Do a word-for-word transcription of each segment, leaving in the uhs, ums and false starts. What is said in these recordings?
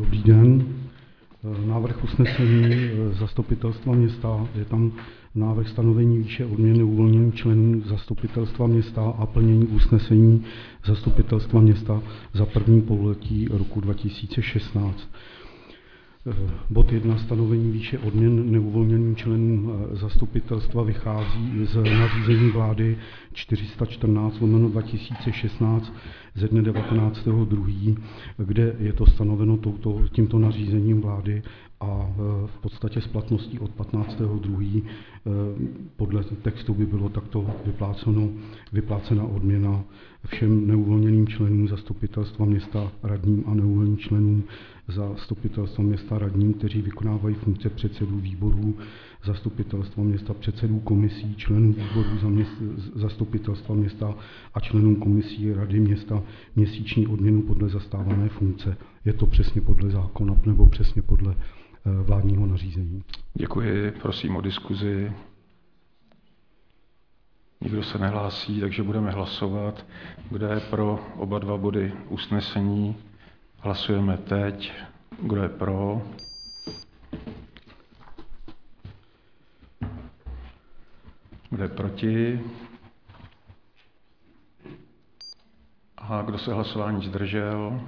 Dobrý den. Návrh usnesení zastupitelstva města, je tam návrh stanovení výše odměny uvolněným členům zastupitelstva města a plnění usnesení zastupitelstva města za první pololetí roku dva tisíce šestnáct. Bod jedna. Stanovení výše odměn neuvolněným členům zastupitelstva vychází z nařízení vlády čtyři sta čtrnáct lomeno dva tisíce šestnáct ze dne devatenáctého druhého kde je to stanoveno touto, tímto nařízením vlády a v podstatě s platností od patnáctého druhého podle textu by bylo takto vypláceno, vyplácena odměna všem neuvolněným členům zastupitelstva města, radním a neuvolněným členům zastupitelstva města, radním, kteří vykonávají funkce předsedů výborů zastupitelstva města, předsedů komisí, členů výborů za měst, zastupitelstva města a členům komisí rady města měsíční odměnu podle zastávané funkce. Je to přesně podle zákona nebo přesně podle vládního nařízení. Děkuji, prosím o diskuzi. Nikdo se nehlásí, takže budeme hlasovat. Kdo je pro oba dva body usnesení? Hlasujeme teď. Kdo je pro? Kdo je proti? A kdo se hlasování zdržel?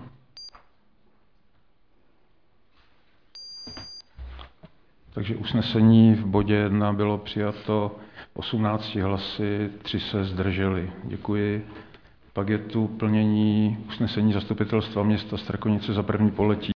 Takže usnesení v bodě jedna bylo přijato osmnácti hlasy, tři se zdrželi. Děkuji. Pak je tu plnění usnesení zastupitelstva města Strakonice za první pololetí